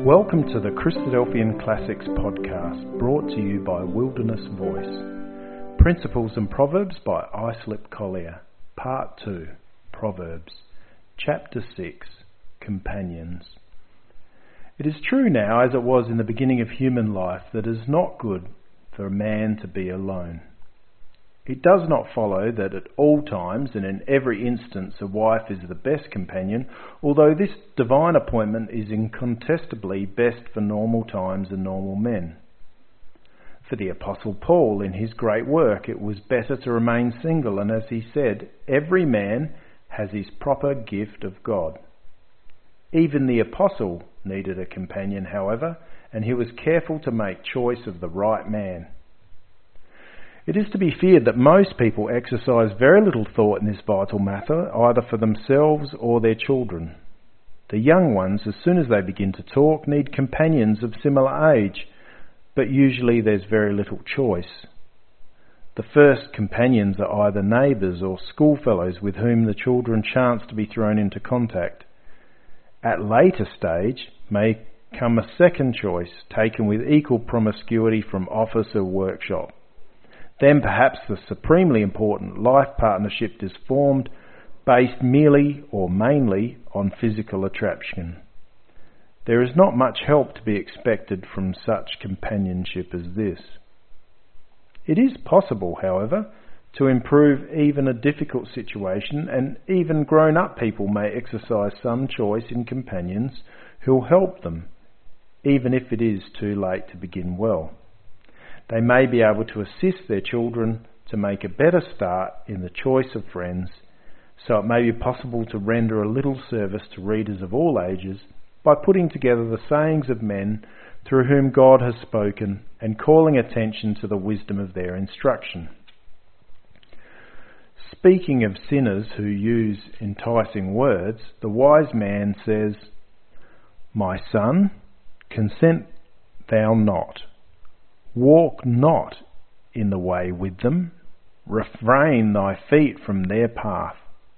Welcome to the Christadelphian Classics podcast, brought to you by Wilderness Voice. Principles and Proverbs by Islip Collier. Part 2, Proverbs. Chapter 6, Companions. It is true now, as it was in the beginning of human life, that it is not good for a man to be alone. It does not follow that at all times and in every instance a wife is the best companion, although this divine appointment is incontestably best for normal times and normal men. For the Apostle Paul, in his great work, it was better to remain single, and as he said, every man has his proper gift of God. Even the Apostle needed a companion, however, and he was careful to make choice of the right man. It is to be feared that most people exercise very little thought in this vital matter, either for themselves or their children. The young ones, as soon as they begin to talk, need companions of similar age, but usually there's very little choice. The first companions are either neighbours or schoolfellows with whom the children chance to be thrown into contact. At later stage may come a second choice, taken with equal promiscuity from office or workshop. Then perhaps the supremely important life partnership is formed based merely or mainly on physical attraction. There is not much help to be expected from such companionship as this. It is possible, however, to improve even a difficult situation, and even grown-up people may exercise some choice in companions who will help them, even if it is too late to begin well. They may be able to assist their children to make a better start in the choice of friends, so it may be possible to render a little service to readers of all ages by putting together the sayings of men through whom God has spoken and calling attention to the wisdom of their instruction. Speaking of sinners who use enticing words, the wise man says, "My son, consent thou not. Walk not in the way with them, refrain thy feet from their path."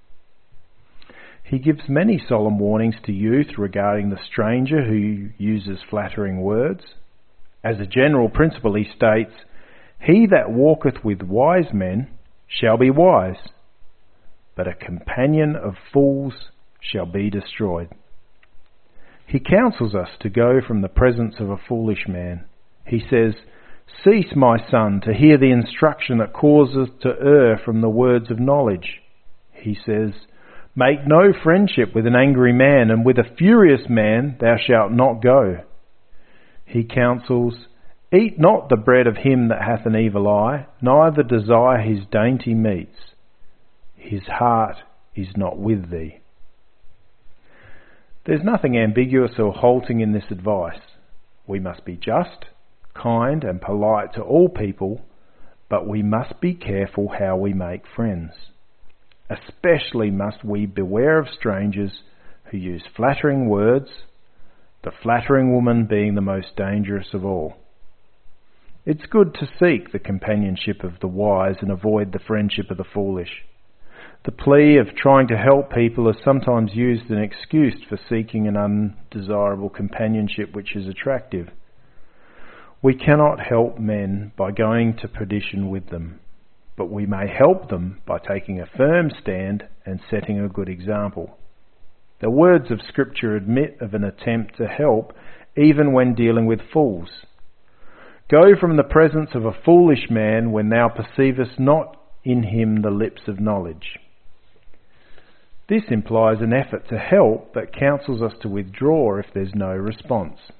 He gives many solemn warnings to youth regarding the stranger who uses flattering words. As a general principle, he states, "He that walketh with wise men shall be wise, but a companion of fools shall be destroyed." He counsels us to go from the presence of a foolish man. He says, "Cease, my son, to hear the instruction that causeth to err from the words of knowledge." He says, "Make no friendship with an angry man, and with a furious man thou shalt not go." He counsels, "Eat not the bread of him that hath an evil eye, neither desire his dainty meats. His heart is not with thee." There's nothing ambiguous or halting in this advice. We must be just, kind and polite to all people, but we must be careful how we make friends. Especially must we beware of strangers who use flattering words, the flattering woman being the most dangerous of all. It's good to seek the companionship of the wise and avoid the friendship of the foolish. The plea of trying to help people is sometimes used as an excuse for seeking an undesirable companionship which is attractive. We cannot help men by going to perdition with them, but we may help them by taking a firm stand and setting a good example. The words of Scripture admit of an attempt to help even when dealing with fools. "Go from the presence of a foolish man when thou perceivest not in him the lips of knowledge." This implies an effort to help, but counsels us to withdraw if there's no response.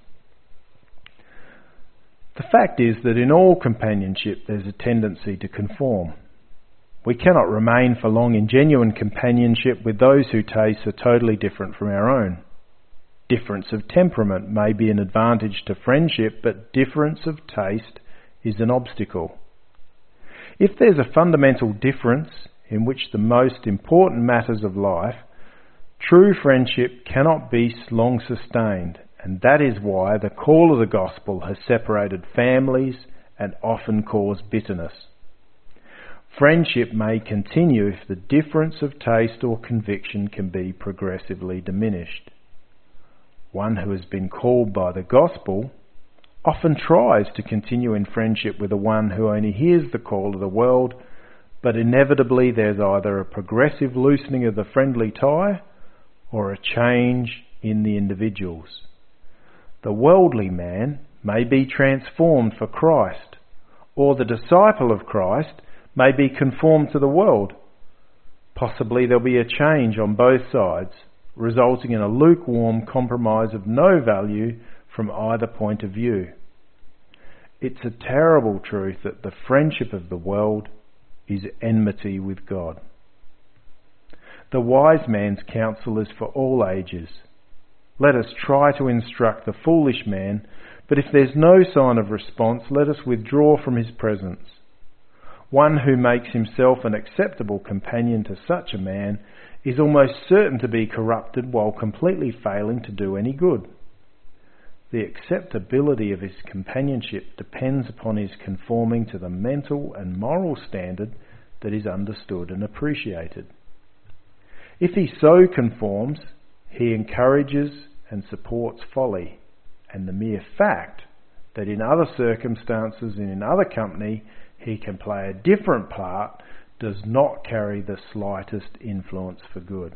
The fact is that in all companionship there's a tendency to conform. We cannot remain for long in genuine companionship with those whose tastes are totally different from our own. Difference of temperament may be an advantage to friendship, but difference of taste is an obstacle. If there's a fundamental difference in which the most important matters of life, true friendship cannot be long sustained. And that is why the call of the gospel has separated families and often caused bitterness. Friendship may continue if the difference of taste or conviction can be progressively diminished. One who has been called by the gospel often tries to continue in friendship with the one who only hears the call of the world, but inevitably there's either a progressive loosening of the friendly tie or a change in the individuals. The worldly man may be transformed for Christ, or the disciple of Christ may be conformed to the world. Possibly there'll be a change on both sides, resulting in a lukewarm compromise of no value from either point of view. It's a terrible truth that the friendship of the world is enmity with God. The wise man's counsel is for all ages. Let us try to instruct the foolish man, but if there's no sign of response, let us withdraw from his presence. One who makes himself an acceptable companion to such a man is almost certain to be corrupted while completely failing to do any good. The acceptability of his companionship depends upon his conforming to the mental and moral standard that is understood and appreciated. If he so conforms, he encourages and supports folly, and the mere fact that in other circumstances and in other company he can play a different part does not carry the slightest influence for good.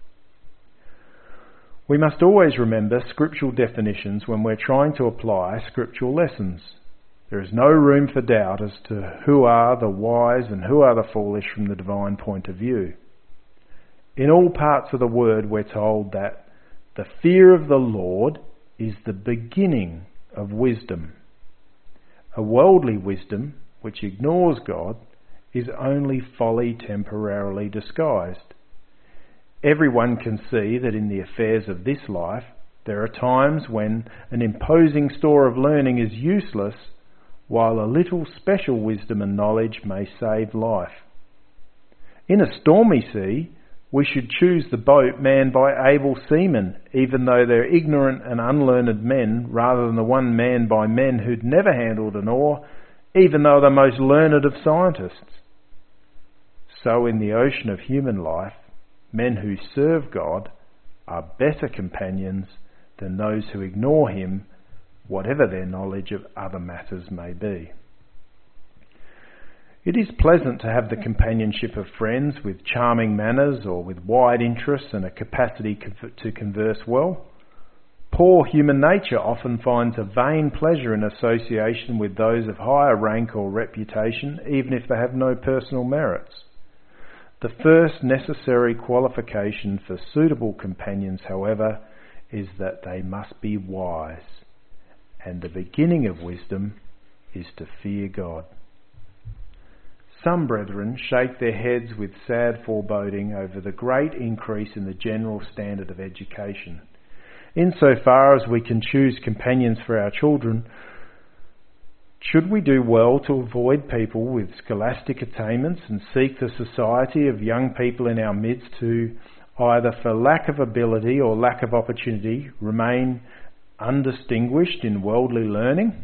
We must always remember scriptural definitions when we're trying to apply scriptural lessons. There is no room for doubt as to who are the wise and who are the foolish from the divine point of view. In all parts of the word we're told that the fear of the Lord is the beginning of wisdom. A worldly wisdom, which ignores God, is only folly temporarily disguised. Everyone can see that in the affairs of this life, there are times when an imposing store of learning is useless, while a little special wisdom and knowledge may save life. In a stormy sea, we should choose the boat manned by able seamen, even though they're ignorant and unlearned men, rather than the one manned by men who'd never handled an oar, even though they're most learned of scientists. So in the ocean of human life, men who serve God are better companions than those who ignore him, whatever their knowledge of other matters may be. It is pleasant to have the companionship of friends with charming manners or with wide interests and a capacity to converse well. Poor human nature often finds a vain pleasure in association with those of higher rank or reputation, even if they have no personal merits. The first necessary qualification for suitable companions, however, is that they must be wise, and the beginning of wisdom is to fear God. Some brethren shake their heads with sad foreboding over the great increase in the general standard of education. Insofar as we can choose companions for our children, should we do well to avoid people with scholastic attainments and seek the society of young people in our midst who, either for lack of ability or lack of opportunity, remain undistinguished in worldly learning?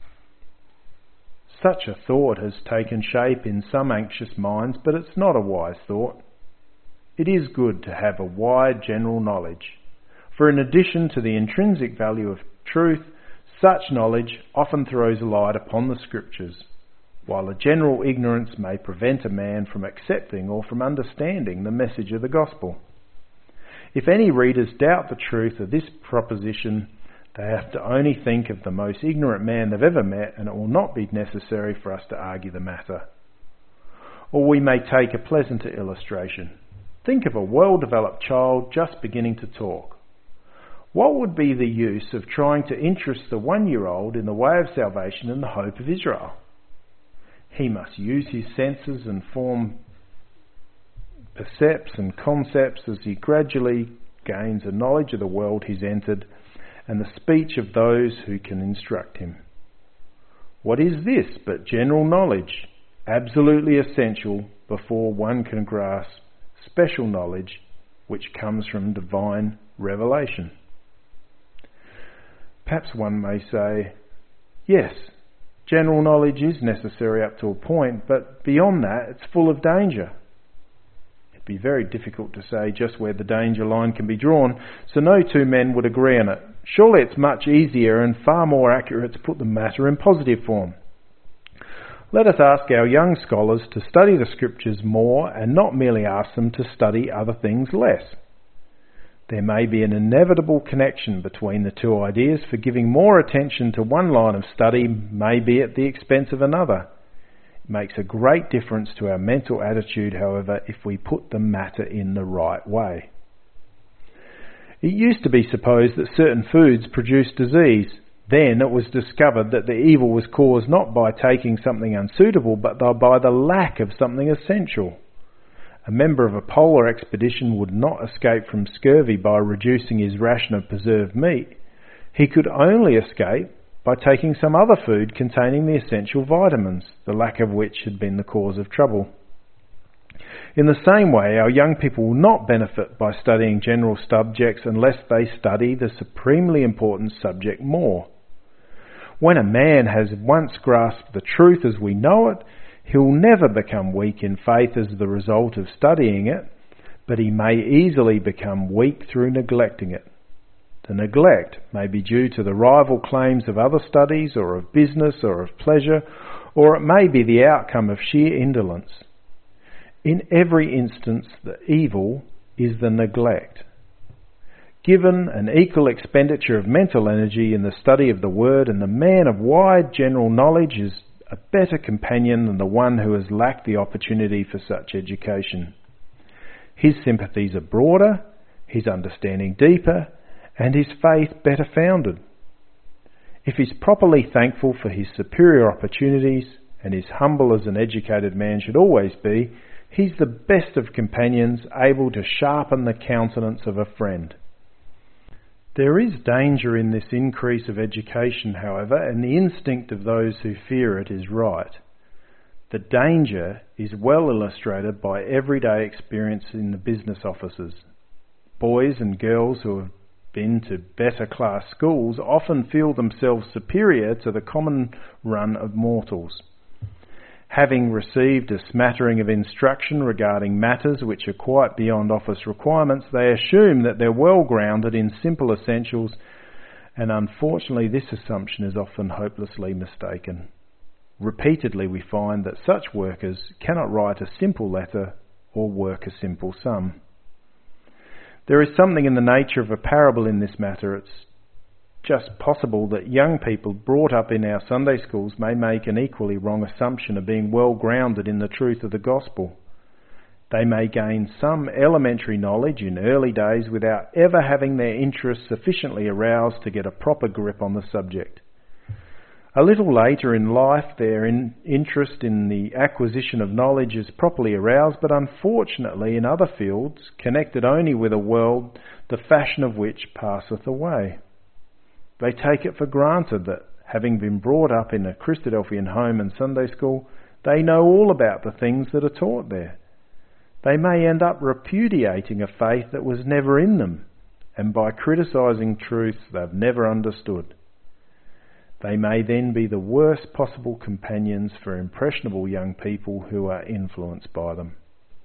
Such a thought has taken shape in some anxious minds, but it's not a wise thought. It is good to have a wide general knowledge, for in addition to the intrinsic value of truth, such knowledge often throws a light upon the Scriptures, while a general ignorance may prevent a man from accepting or from understanding the message of the gospel. If any readers doubt the truth of this proposition, they have to only think of the most ignorant man they've ever met, and it will not be necessary for us to argue the matter. Or we may take a pleasanter illustration. Think of a well-developed child just beginning to talk. What would be the use of trying to interest the 1-year-old in the way of salvation and the hope of Israel? He must use his senses and form percepts and concepts as he gradually gains a knowledge of the world he's entered and the speech of those who can instruct him. What is this but general knowledge, absolutely essential before one can grasp special knowledge which comes from divine revelation? Perhaps one may say, yes, general knowledge is necessary up to a point, but beyond that it's full of danger. It's it'd be very difficult to say just where the danger line can be drawn, so no two men would agree on it. Surely it's much easier and far more accurate to put the matter in positive form. Let us ask our young scholars to study the Scriptures more and not merely ask them to study other things less. There may be an inevitable connection between the two ideas, for giving more attention to one line of study may be at the expense of another. It makes a great difference to our mental attitude, however, if we put the matter in the right way. It used to be supposed that certain foods produce disease. Then it was discovered that the evil was caused not by taking something unsuitable, but by the lack of something essential. A member of a polar expedition would not escape from scurvy by reducing his ration of preserved meat. He could only escape by taking some other food containing the essential vitamins, the lack of which had been the cause of trouble. In the same way, our young people will not benefit by studying general subjects unless they study the supremely important subject more. When a man has once grasped the truth as we know it, he will never become weak in faith as the result of studying it, but he may easily become weak through neglecting it. The neglect may be due to the rival claims of other studies, or of business, or of pleasure, or it may be the outcome of sheer indolence. In every instance, the evil is the neglect. Given an equal expenditure of mental energy in the study of the Word, and the man of wide general knowledge is a better companion than the one who has lacked the opportunity for such education. His sympathies are broader, his understanding deeper, and his faith better founded. If he's properly thankful for his superior opportunities, and is humble as an educated man should always be, he's the best of companions, able to sharpen the countenance of a friend. There is danger in this increase of education, however, and the instinct of those who fear it is right. The danger is well illustrated by everyday experience in the business offices. Boys and girls who have been to better class schools often feel themselves superior to the common run of mortals. Having received a smattering of instruction regarding matters which are quite beyond office requirements, they assume that they're well grounded in simple essentials, and unfortunately this assumption is often hopelessly mistaken. Repeatedly we find that such workers cannot write a simple letter or work a simple sum. There is something in the nature of a parable in this matter. It's just possible that young people brought up in our Sunday schools may make an equally wrong assumption of being well grounded in the truth of the gospel. They may gain some elementary knowledge in early days without ever having their interest sufficiently aroused to get a proper grip on the subject. A little later in life, their interest in the acquisition of knowledge is properly aroused, but unfortunately in other fields, connected only with a world the fashion of which passeth away. They take it for granted that, having been brought up in a Christadelphian home and Sunday school, they know all about the things that are taught there. They may end up repudiating a faith that was never in them, and by criticising truths they've never understood. They may then be the worst possible companions for impressionable young people who are influenced by them.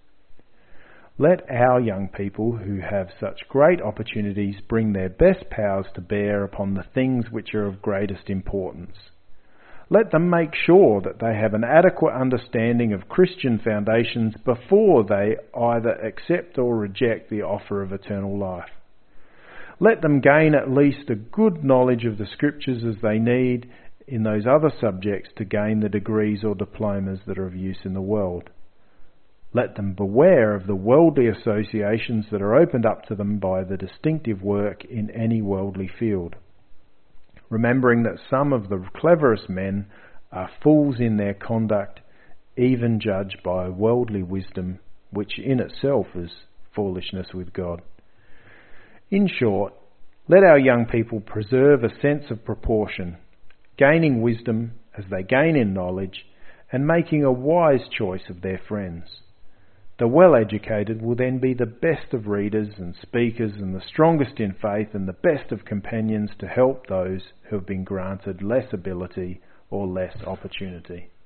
Let our young people who have such great opportunities bring their best powers to bear upon the things which are of greatest importance. Let them make sure that they have an adequate understanding of Christian foundations before they either accept or reject the offer of eternal life. Let them gain at least a good knowledge of the Scriptures as they need in those other subjects to gain the degrees or diplomas that are of use in the world. Let them beware of the worldly associations that are opened up to them by the distinctive work in any worldly field, remembering that some of the cleverest men are fools in their conduct, even judged by worldly wisdom, which in itself is foolishness with God. In short, let our young people preserve a sense of proportion, gaining wisdom as they gain in knowledge, and making a wise choice of their friends. The well-educated will then be the best of readers and speakers and the strongest in faith and the best of companions to help those who have been granted less ability or less opportunity.